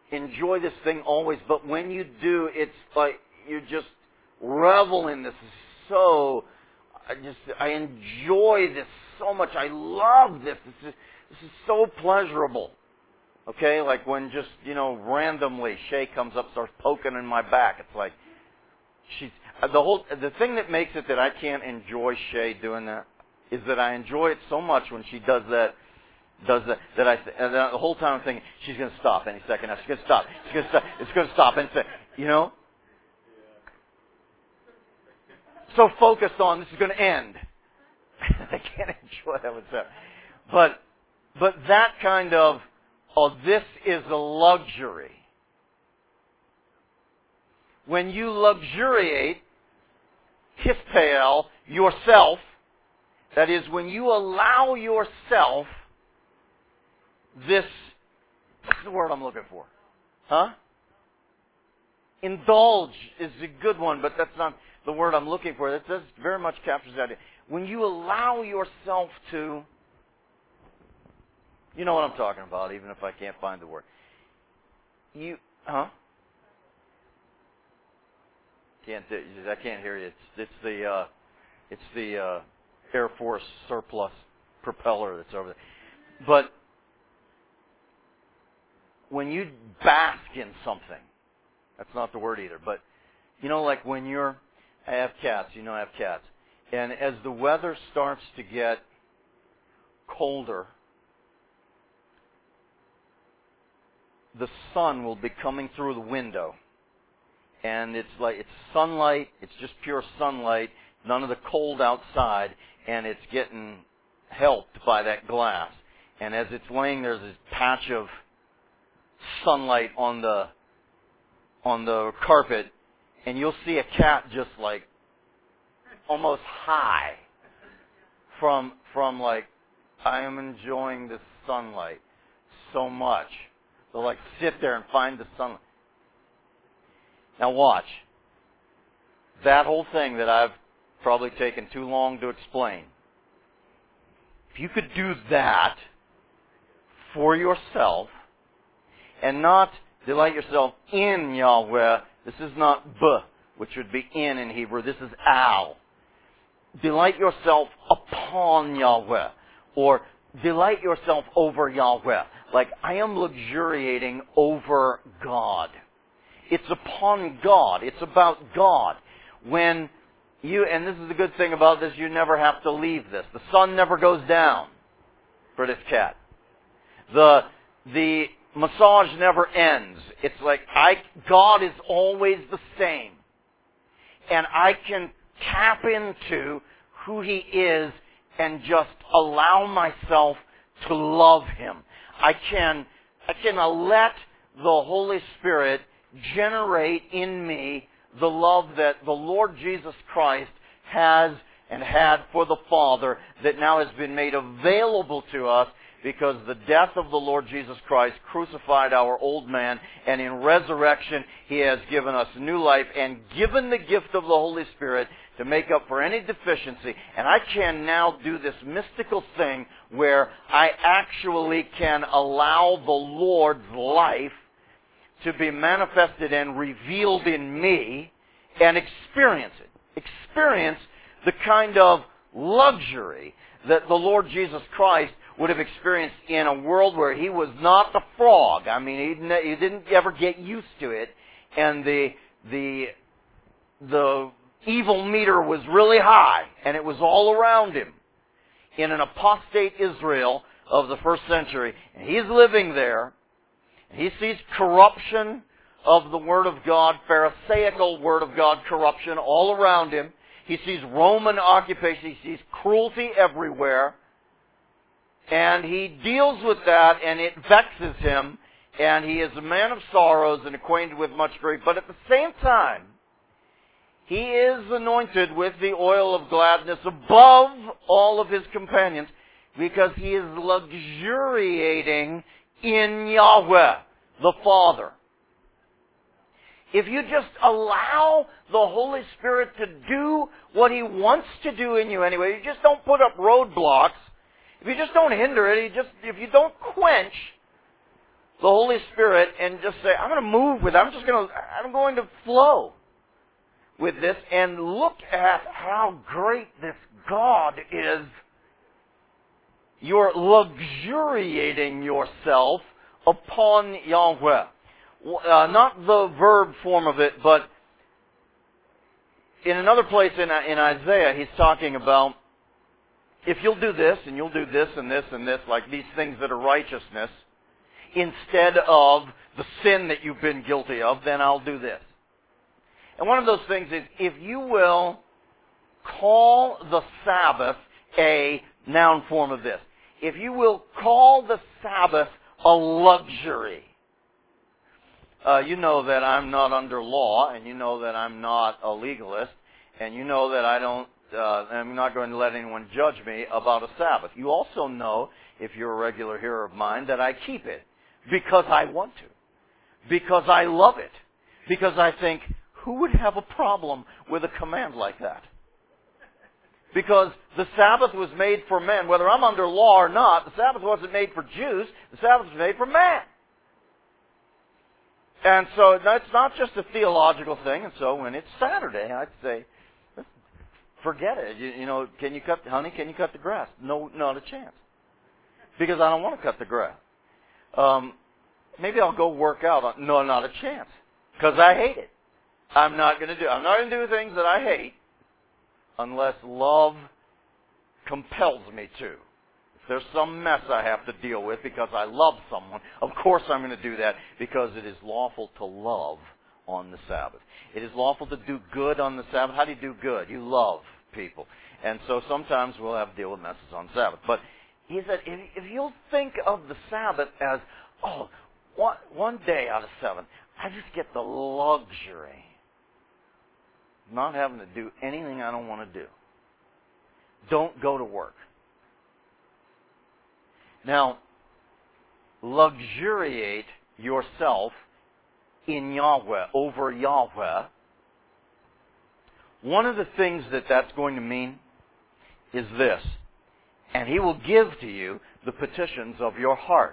S1: enjoy this thing always, but when you do, it's like you just revel in this. So, I just, I enjoy this so much. I love this. This is, this is so pleasurable. Okay, like when just, you know, randomly Shay comes up, starts poking in my back. It's like, she's, the whole, the thing that makes it that I can't enjoy Shay doing that is that I enjoy it so much when she does that, does that, that I, and the whole time I'm thinking, she's going to stop any second now. She's going to stop. She's going to stop. It's going to stop any second. You know? So focused on, this is going to end. I can't enjoy that what's up. But, but that kind of, oh, this is a luxury. When you luxuriate, hispeel, yourself, that is, when you allow yourself this, what's the word I'm looking for? Huh? Indulge is a good one, but that's not the word I'm looking for. That does very much captures that. When you allow yourself to, you know what I'm talking about, even if I can't find the word. You, huh? Can't, I can't hear you. It's, it's the, uh, it's the uh, Air Force surplus propeller that's over there. But when you bask in something, that's not the word either, but you know, like when you're, I have cats, you know I have cats, and as the weather starts to get colder, the sun will be coming through the window, and it's like, it's sunlight, it's just pure sunlight, none of the cold outside, and it's getting helped by that glass. And as it's laying there, there's this patch of sunlight on the on the carpet, and you'll see a cat just like almost high from from like, I am enjoying this sunlight so much. They'll like sit there and find the sunlight. Now watch. That whole thing that I've probably taken too long to explain. If you could do that for yourself and not delight yourself in Yahweh, this is not b, which would be in in Hebrew, this is al. Delight yourself upon Yahweh, or delight yourself over Yahweh. Like, I am luxuriating over God. It's upon God. It's about God. When you, and this is the good thing about this, you never have to leave this. The sun never goes down for this cat. The, the massage never ends. It's like, I, God is always the same. And I can tap into who He is and just allow myself to love Him. I can, I can let the Holy Spirit generate in me the love that the Lord Jesus Christ has and had for the Father, that now has been made available to us because the death of the Lord Jesus Christ crucified our old man, and in resurrection He has given us new life and given the gift of the Holy Spirit to make up for any deficiency. And I can now do this mystical thing where I actually can allow the Lord's life to be manifested and revealed in me and experience it. Experience the kind of luxury that the Lord Jesus Christ would have experienced in a world where He was not the frog. I mean, he didn't ever get used to it, and the the the evil meter was really high, and it was all around Him in an apostate Israel of the first century. And He's living there. He sees corruption of the Word of God, Pharisaical Word of God corruption all around him. He sees Roman occupation. He sees cruelty everywhere. And he deals with that, and it vexes him. And he is a man of sorrows and acquainted with much grief. But at the same time, he is anointed with the oil of gladness above all of his companions because he is luxuriating in Yahweh, the Father. If you just allow the Holy Spirit to do what He wants to do in you anyway, you just don't put up roadblocks, if you just don't hinder it, you just, if you don't quench the Holy Spirit and just say, I'm going to move with it. I'm just going to, I'm going to flow with this and look at how great this God is. You're luxuriating yourself upon Yahweh. Uh, not the verb form of it, but in another place in, in Isaiah, he's talking about, if you'll do this, and you'll do this, and this, and this, like these things that are righteousness, instead of the sin that you've been guilty of, then I'll do this. And one of those things is, if you will call the Sabbath a noun form of this, if you will call the Sabbath a luxury, uh, you know that I'm not under law, and you know that I'm not a legalist, and you know that I don't, uh, I'm not going to let anyone judge me about a Sabbath. You also know, if you're a regular hearer of mine, that I keep it because I want to, because I love it, because I think, who would have a problem with a command like that? Because the Sabbath was made for men. Whether I'm under law or not, the Sabbath wasn't made for Jews. The Sabbath was made for man. And so that's not just a theological thing. And so when it's Saturday, I'd say, forget it. You, you know, can you cut, honey, can you cut the grass? No, not a chance. Because I don't want to cut the grass. Um, maybe I'll go work out. No, not a chance. Because I hate it. I'm not going to do it. I'm not going to do things that I hate unless love compels me to. If there's some mess I have to deal with because I love someone, of course I'm going to do that, because it is lawful to love on the Sabbath. It is lawful to do good on the Sabbath. How do you do good? You love people. And so sometimes we'll have to deal with messes on Sabbath. But he said, if, if you'll think of the Sabbath as, oh, one, one day out of seven, I just get the luxury not having to do anything I don't want to do. Don't go to work. Now, luxuriate yourself in Yahweh, over Yahweh. One of the things that that's going to mean is this: and He will give to you the petitions of your heart.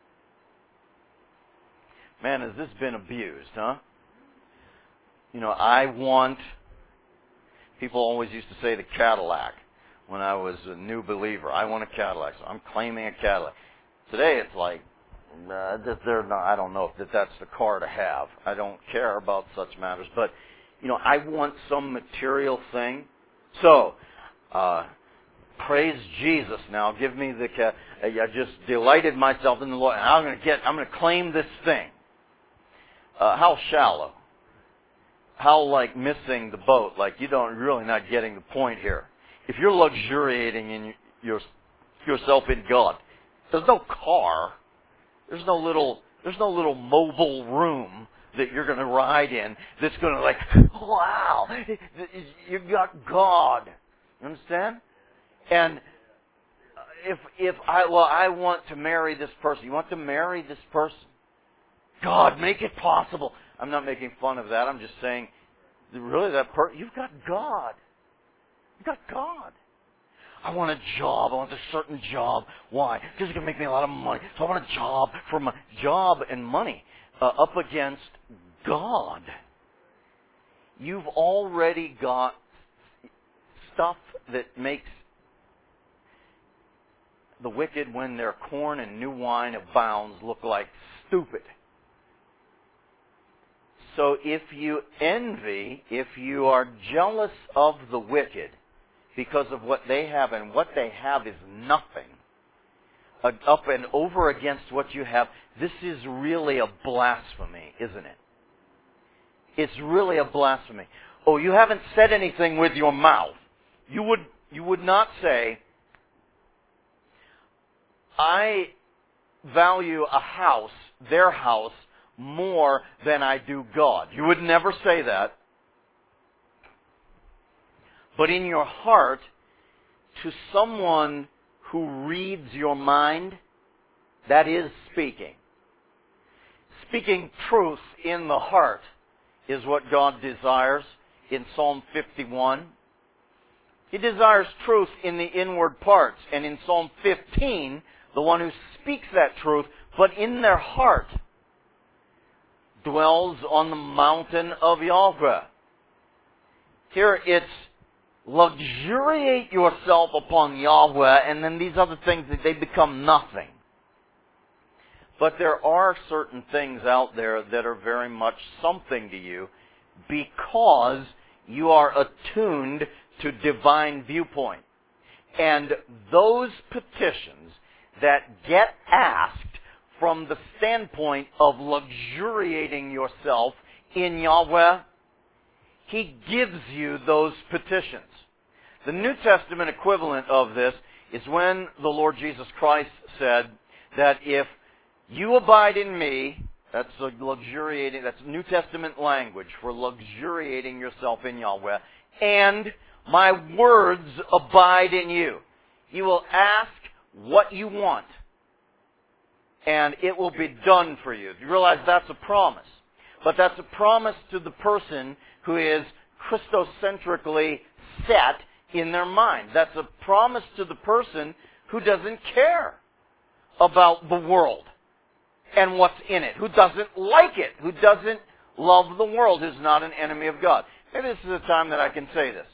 S1: Man, has this been abused, huh? You know, I want... People always used to say the Cadillac when I was a new believer. I want a Cadillac, so I'm claiming a Cadillac. Today it's like, uh, they're not, I don't know if that's the car to have. I don't care about such matters. But, you know, I want some material thing. So, uh, praise Jesus now. Give me the, I just delighted myself in the Lord. And I'm going to get, I'm going to claim this thing. Uh, how shallow. How, like, missing the boat. Like, you don't, really not getting the point here. If you're luxuriating in your, yourself in God, there's no car. There's no little, there's no little mobile room that you're going to ride in that's going to, like, wow, you got God. You understand? And if, if I, well, I want to marry this person. You want to marry this person? God, make it possible. I'm not making fun of that. I'm just saying, really, that per- you've got God. You've got God. I want a job. I want a certain job. Why? Because it's going to make me a lot of money. So I want a job for my job and money uh, up against God. You've already got stuff that makes the wicked, when their corn and new wine abounds, look like stupid. So if you envy, if you are jealous of the wicked because of what they have, and what they have is nothing, uh, up and over against what you have, this is really a blasphemy, isn't it? It's really a blasphemy. Oh, you haven't said anything with your mouth. You would, you would not say, I value a house, their house, more than I do God. You would never say that. But in your heart, to someone who reads your mind, that is speaking. Speaking truth in the heart is what God desires in Psalm fifty-one. He desires truth in the inward parts. And in Psalm fifteen, the one who speaks that truth but in their heart dwells on the mountain of Yahweh. Here it's luxuriate yourself upon Yahweh, and then these other things, they become nothing. But there are certain things out there that are very much something to you because you are attuned to divine viewpoint. And those petitions that get asked from the standpoint of luxuriating yourself in Yahweh, He gives you those petitions. The New Testament equivalent of this is when the Lord Jesus Christ said that if you abide in me, that's a luxuriating, that's New Testament language for luxuriating yourself in Yahweh, and my words abide in you. You will ask what you want, and it will be done for you. You realize that's a promise. But that's a promise to the person who is Christocentrically set in their mind. That's a promise to the person who doesn't care about the world and what's in it, who doesn't like it, who doesn't love the world, who's not an enemy of God. Maybe this is a time that I can say this.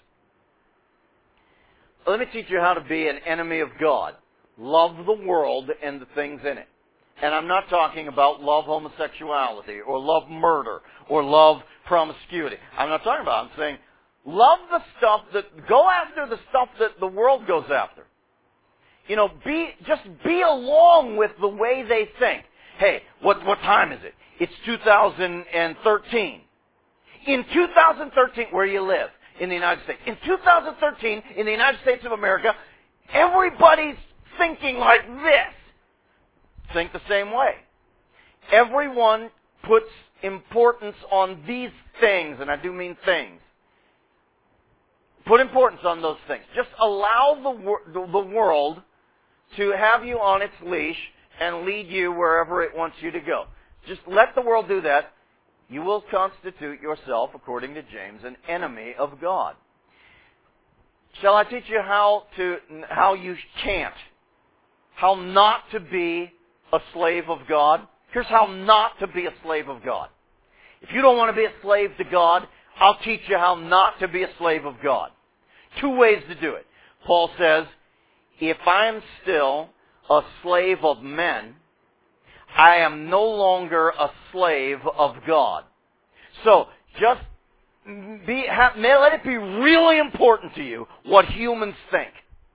S1: Let me teach you how to be an enemy of God. Love the world and the things in it. And I'm not talking about love homosexuality or love murder or love promiscuity. I'm not talking about it. I'm saying love the stuff that, go after the stuff that the world goes after. You know, be, just be along with the way they think. Hey, what, what time is it? It's two thousand thirteen. In two thousand thirteen, where you live, in the United States. In two thousand thirteen, in the United States of America, everybody's thinking like this. Think the same way. Everyone puts importance on these things, and I do mean things. Put importance on those things. Just allow the, wor- the world to have you on its leash and lead you wherever it wants you to go. Just let the world do that. You will constitute yourself, according to James, an enemy of God. Shall I teach you how to, how you can't, how not to be a slave of God? Here's how not to be a slave of God. If you don't want to be a slave to God, I'll teach you how not to be a slave of God. Two ways to do it. Paul says, if I am still a slave of men, I am no longer a slave of God. So, just be, have, let it be really important to you what humans think.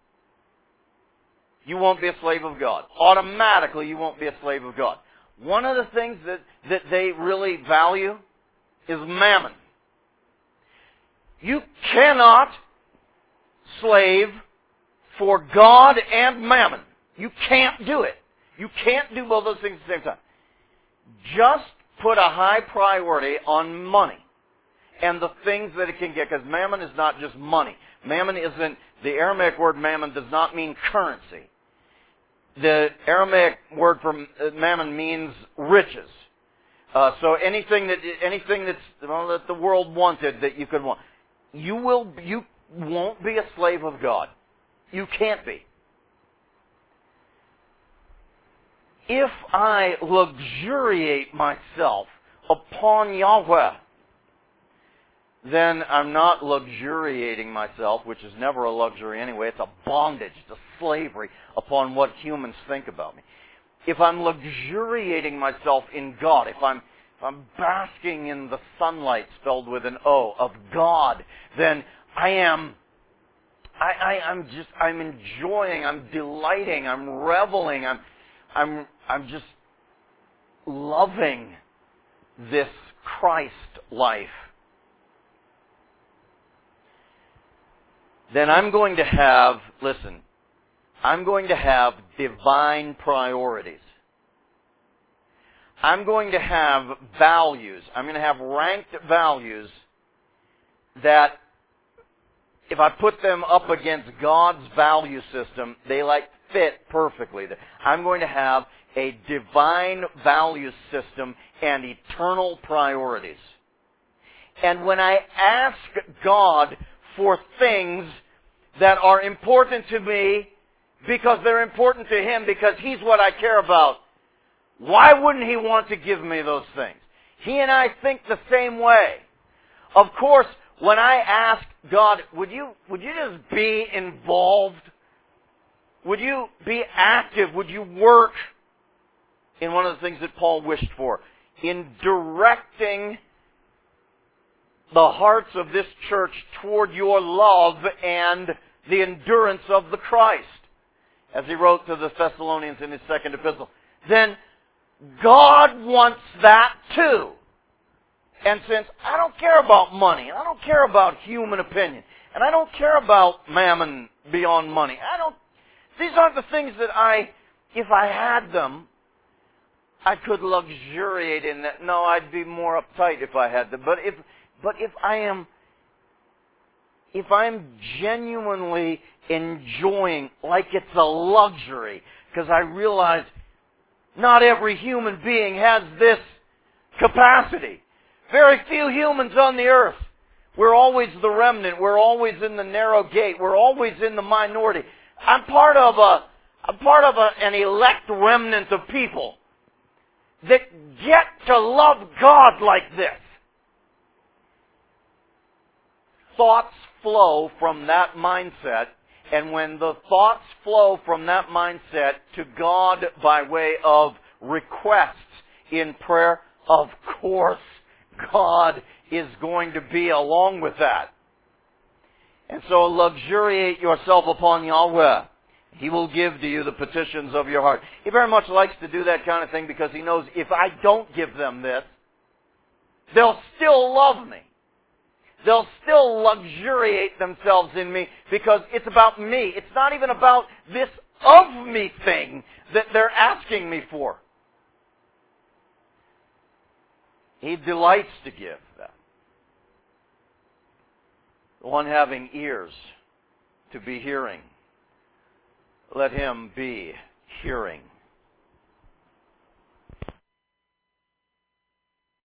S1: You won't be a slave of God. Automatically, you won't be a slave of God. One of the things that, that they really value is mammon. You cannot slave for God and mammon. You can't do it. You can't do both those things at the same time. Just put a high priority on money and the things that it can get, because mammon is not just money. Mammon isn't, the Aramaic word mammon does not mean currency. The Aramaic word for mammon means riches. Uh, so anything that anything that's well, that the world wanted that you could want, you will you won't be a slave of God. You can't be. If I luxuriate myself upon Yahweh, then I'm not luxuriating myself, which is never a luxury anyway. It's a bondage, it's a slavery upon what humans think about me. If I'm luxuriating myself in God, if I'm, if I'm basking in the sunlight, spelled with an O, of God, then I am, I, I, I'm just, I'm enjoying, I'm delighting, I'm reveling, I'm, I'm, I'm just loving this Christ life. Then I'm going to have, listen, I'm going to have divine priorities. I'm going to have values. I'm going to have ranked values that if I put them up against God's value system, they like fit perfectly. I'm going to have a divine value system and eternal priorities. And when I ask God for things that are important to me because they're important to Him, because He's what I care about, Why wouldn't He want to give me those things? He and I think the same way. Of course, when I ask God, would you, would you just be involved? Would you be active? Would you work in one of the things that Paul wished for? In directing the hearts of this church toward your love and the endurance of the Christ, as he wrote to the Thessalonians in his second epistle. Then God wants that too. And since I don't care about money, and I don't care about human opinion, and I don't care about mammon beyond money, I don't, these aren't the things that I, if I had them, I could luxuriate in that. No, I'd be more uptight if I had them. But if, but if I am, if I'm genuinely enjoying, like it's a luxury, because I realize not every human being has this capacity. Very few humans on the earth. We're always the remnant. We're always in the narrow gate. We're always in the minority. I'm part of a, I'm part of a, an elect remnant of people that get to love God like this. Thoughts flow from that mindset, and when the thoughts flow from that mindset to God by way of requests in prayer, of course, God is going to be along with that. And so luxuriate yourself upon Yahweh. He will give to you the petitions of your heart. He very much likes to do that kind of thing because He knows if I don't give them this, they'll still love me. They'll still luxuriate themselves in me because it's about me. It's not even about this of me thing that they're asking me for. He delights to give them. The one having ears to be hearing, let him be hearing.